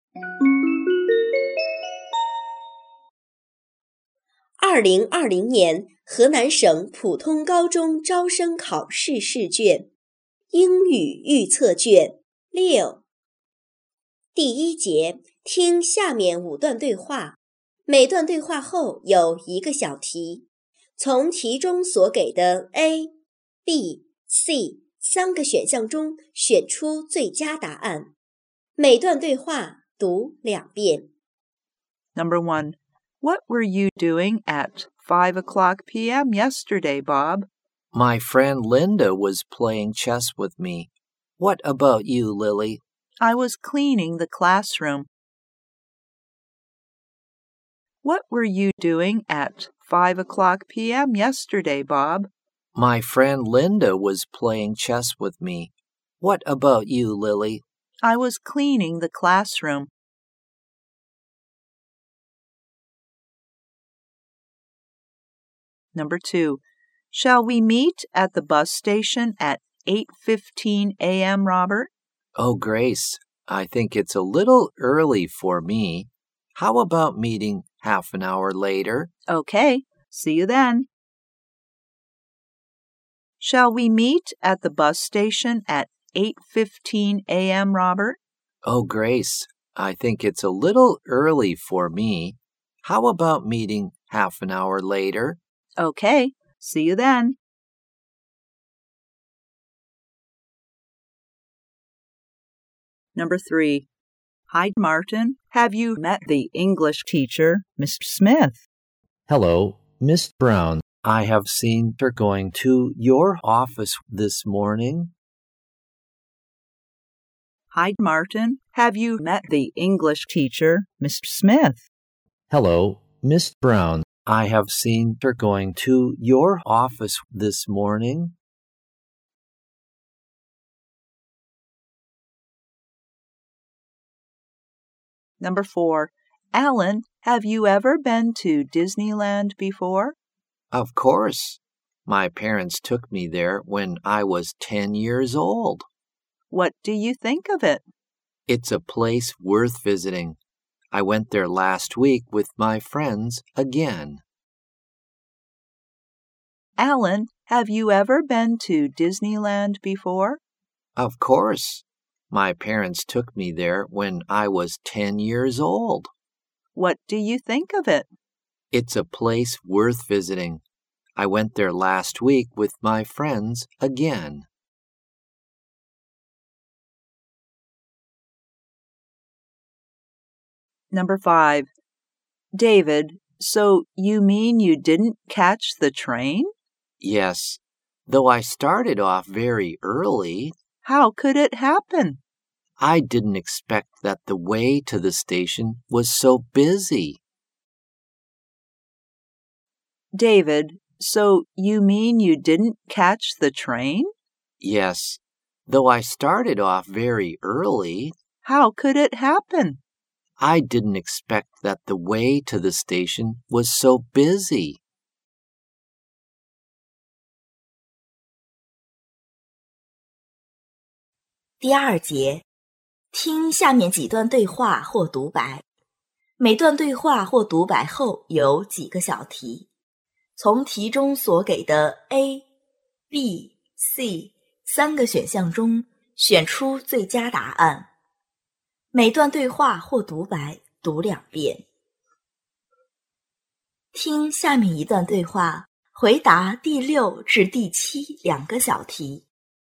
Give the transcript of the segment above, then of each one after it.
2020年河南省普通高中招生考试试卷英语预测卷6。第一节，听下面5段对话，每段对话后有1个小题，从题中所给的 A、B、C 3个选项中选出最佳答案。每段对话读2遍。 Number 1. What were you doing at 5:00 p.m. yesterday, Bob? My friend Linda was playing chess with me. What about you, Lily? I was cleaning the classroom. What were you doing at 5:00 p.m. yesterday, Bob? My friend Linda was playing chess with me. What about you, Lily? I was cleaning the classroom. Number 2. Shall we meet at the bus station at 8:15 a.m., Robert? Oh, Grace, I think it's a little early for me. How about meeting half an hour later? Okay, see you then. Shall we meet at the bus station at 8:15 a.m., Robert? Oh, Grace, I think it's a little early for me. How about meeting half an hour later? Okay, see you then. Number 3. Hi, Martin. Have you met the English teacher, Mr. Smith? Hello, Miss Brown. I have seen her going to your office this morning. Hi, Martin. Have you met the English teacher, Mr. Smith? Hello, Miss Brown. I have seen her going to your office this morning. Number 4. Alan, have you ever been to Disneyland before? Of course. My parents took me there when I was 10 years old. What do you think of it? It's a place worth visiting. I went there last week with my friends again. Alan, have you ever been to Disneyland before? Of course. My parents took me there when I was 10 years old. What do you think of it? It's a place worth visiting. I went there last week with my friends again. Number 5. David, so you mean you didn't catch the train? Yes, though I started off very early. How could it happen? I didn't expect that the way to the station was so busy. David, so you mean you didn't catch the train? Yes, though I started off very early. How could it happen? I didn't expect that the way to the station was so busy. 第2节，听下面几段对话或独白，每段对话或独白后有几个小题，从题中所给的 A、B、C 3个选项中选出最佳答案。每段对话或独白读2遍。听下面一段对话，回答第6至第7 2个小题。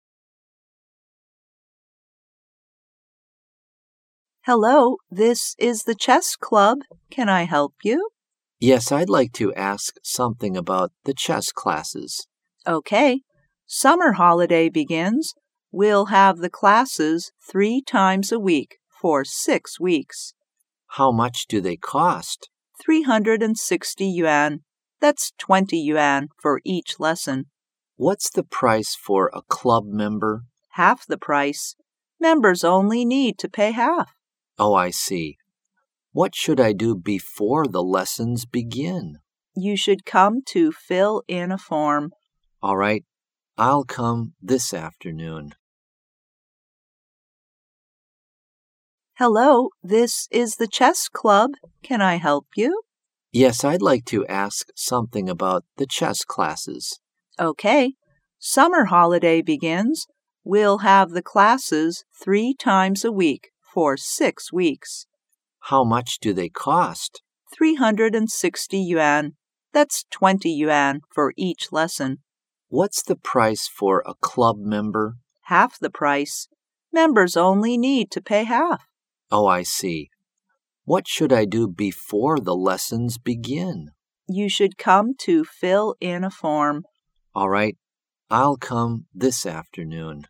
Hello, this is the chess club. Can I help you? Yes, I'd like to ask something about the chess classes. Okay. Summer holiday begins. We'll have the classes 3 times a week for 6 weeks. How much do they cost? 360 yuan. That's 20 yuan for each lesson. What's the price for a club member? Half the price. Members only need to pay half. Oh, I see. What should I do before the lessons begin? You should come to fill in a form. All right, I'll come this afternoon. Hello, this is the chess club. Can I help you? Yes, I'd like to ask something about the chess classes. Okay. Summer holiday begins. We'll have the classes 3 times a week for 6 weeks. How much do they cost? 360 yuan. That's 20 yuan for each lesson. What's the price for a club member? Half the price. Members only need to pay half. Oh, I see. What should I do before the lessons begin? You should come to fill in a form. All right, I'll come this afternoon.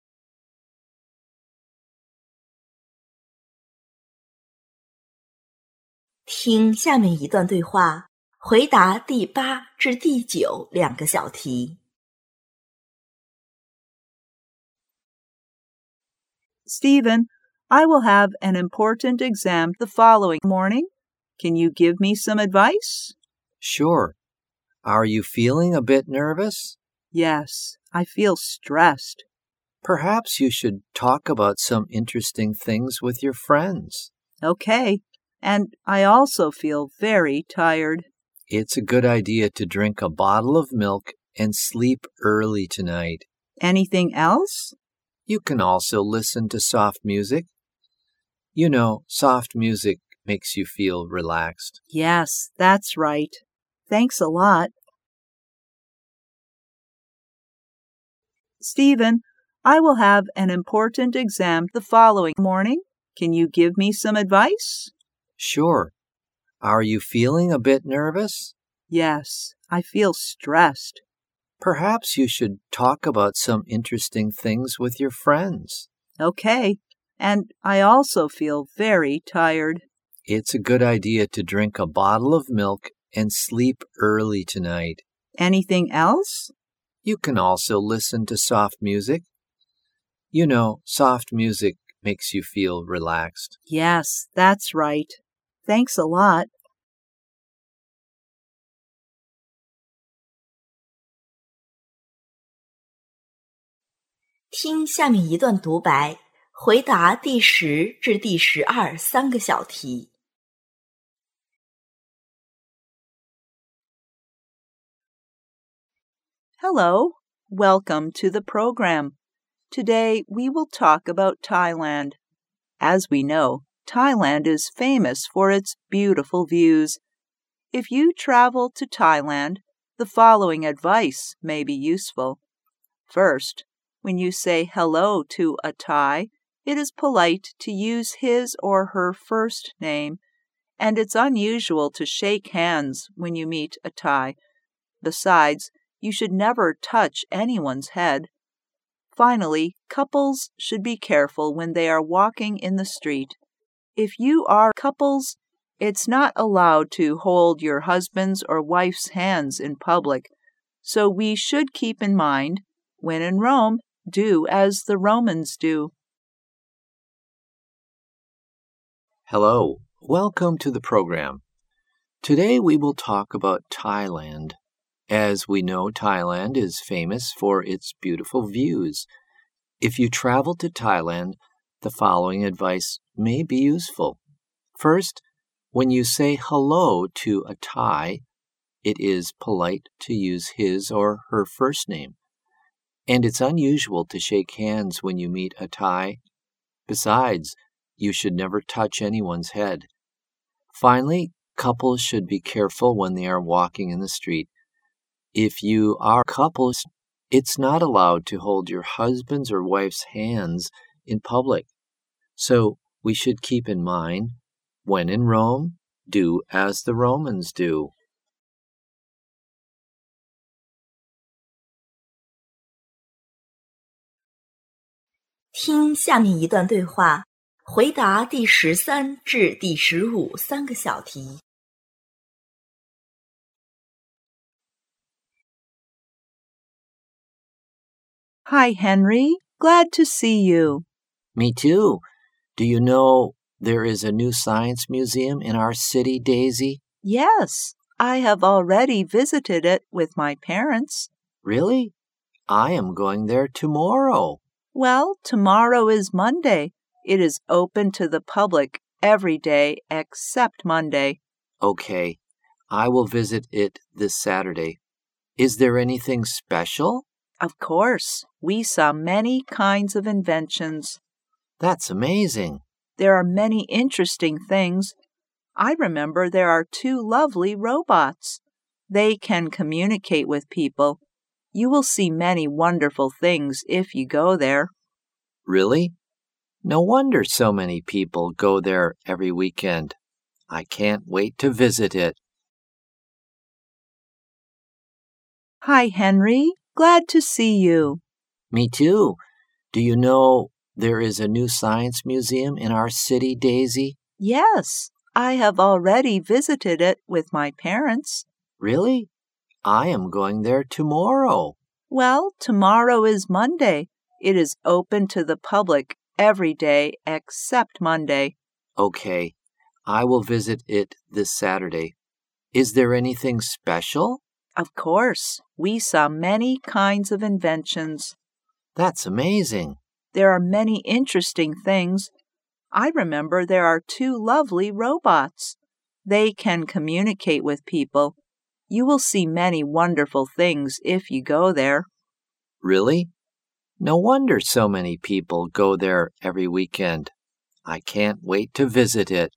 听下面一段对话，回答第8至第9两个小题。 Stephen, I will have an important exam the following morning. Can you give me some advice? Sure. Are you feeling a bit nervous? Yes, I feel stressed. Perhaps you should talk about some interesting things with your friends. Okay, and I also feel very tired. It's a good idea to drink a bottle of milk and sleep early tonight. Anything else? You can also listen to soft music. You know, soft music makes you feel relaxed. Yes, that's right. Thanks a lot. Stephen, I will have an important exam the following morning. Can you give me some advice? Sure. Are you feeling a bit nervous? Yes, I feel stressed. Perhaps you should talk about some interesting things with your friends. Okay, and I also feel very tired. It's a good idea to drink a bottle of milk and sleep early tonight. Anything else? You can also listen to soft music. You know, soft music makes you feel relaxed. Yes, that's right. Thanks a lot. 听下面一段独白，回答第10至第12三个小题。 Hello, welcome to the program. Today we will talk about Thailand. As we know, Thailand is famous for its beautiful views. If you travel to Thailand, the following advice may be useful. First, when you say hello to a Thai, it is polite to use his or her first name, and it's unusual to shake hands when you meet a Thai. Besides, you should never touch anyone's head. Finally, couples should be careful when they are walking in the street. If you are couples, it's not allowed to hold your husband's or wife's hands in public, so we should keep in mind, when in Rome, do as the Romans do. Hello, welcome to the program. Today we will talk about Thailand. As we know, Thailand is famous for its beautiful views. If you travel to Thailand, the following advice may be useful. First, when you say hello to a Thai, it is polite to use his or her first name. And it's unusual to shake hands when you meet a Thai. Besides, you should never touch anyone's head. Finally, couples should be careful when they are walking in the street. If you are couples, it's not allowed to hold your husband's or wife's hands in public. So we should keep in mind, when in Rome, do as the Romans do. 听下面一段对话，回答第13至第15三个小题。 Hi, Henry. Glad to see you. Me too. Do you know there is a new science museum in our city, Daisy? Yes, I have already visited it with my parents. Really? I am going there tomorrow. Well, tomorrow is Monday. It is open to the public every day except Monday. Okay, I will visit it this Saturday. Is there anything special? Of course, we saw many kinds of inventions. That's amazing. There are many interesting things. I remember there are 2 lovely robots. They can communicate with people. You will see many wonderful things if you go there. Really? No wonder so many people go there every weekend. I can't wait to visit it. Hi, Henry. Glad to see you. Me too. Do you know there is a new science museum in our city, Daisy? Yes, I have already visited it with my parents. Really? I am going there tomorrow. Well, tomorrow is Monday. It is open to the public every day except Monday. Okay, I will visit it this Saturday. Is there anything special? Of course, we saw many kinds of inventions. That's amazing. There are many interesting things. I remember there are 2 lovely robots. They can communicate with people. You will see many wonderful things if you go there. Really? No wonder so many people go there every weekend. I can't wait to visit it.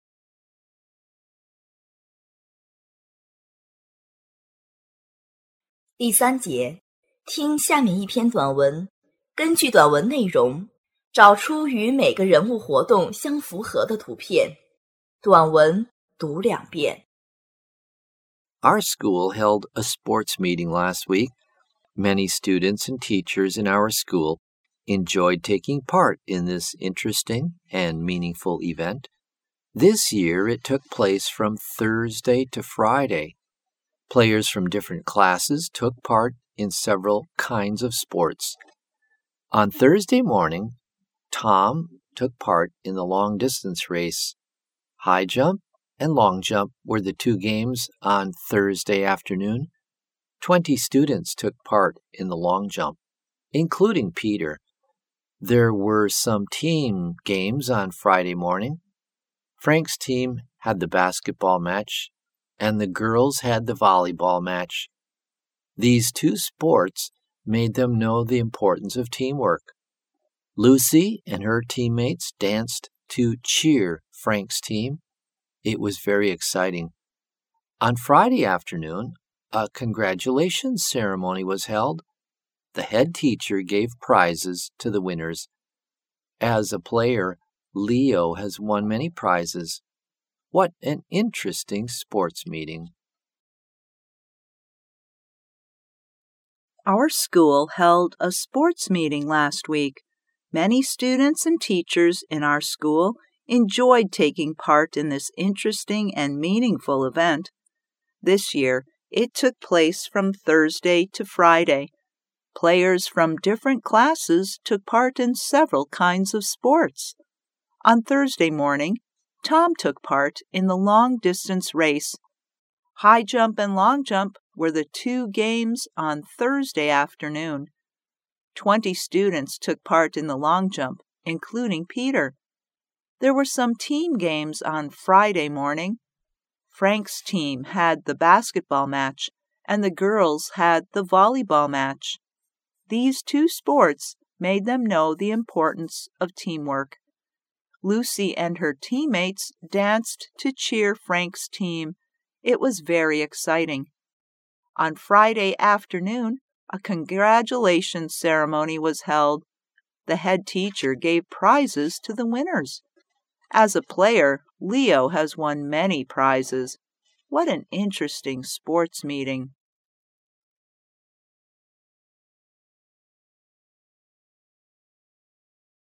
第3节，听下面一篇短文，根据短文内容，找出与每个人物活动相符合的图片。短文读2遍。 Our school held a sports meeting last week. Many students and teachers in our school enjoyed taking part in this interesting and meaningful event. This year it took place from Thursday to Friday. Players from different classes took part in several kinds of sports. On Thursday morning, Tom took part in the long-distance race. High jump and long jump were the 2 games on Thursday afternoon. 20 students took part in the long jump, including Peter. There were some team games on Friday morning. Frank's team had the basketball match, and the girls had the volleyball match. These 2 sports made them know the importance of teamwork. Lucy and her teammates danced to cheer Frank's team. It was very exciting. On Friday afternoon, a congratulations ceremony was held. The head teacher gave prizes to the winners. As a player, Leo has won many prizes. What an interesting sports meeting. Our school held a sports meeting last week. Many students and teachers in our school enjoyed taking part in this interesting and meaningful event. This year, it took place from Thursday to Friday. Players from different classes took part in several kinds of sports. On Thursday morning, Tom took part in the long-distance race. High jump and long jump were the 2 games on Thursday afternoon. 20 students took part in the long jump, including Peter. There were some team games on Friday morning. Frank's team had the basketball match, and the girls had the volleyball match. These 2 sports made them know the importance of teamwork. Lucy and her teammates danced to cheer Frank's team. It was very exciting. On Friday afternoon, a congratulations ceremony was held. The head teacher gave prizes to the winners. As a player, Leo has won many prizes. What an interesting sports meeting.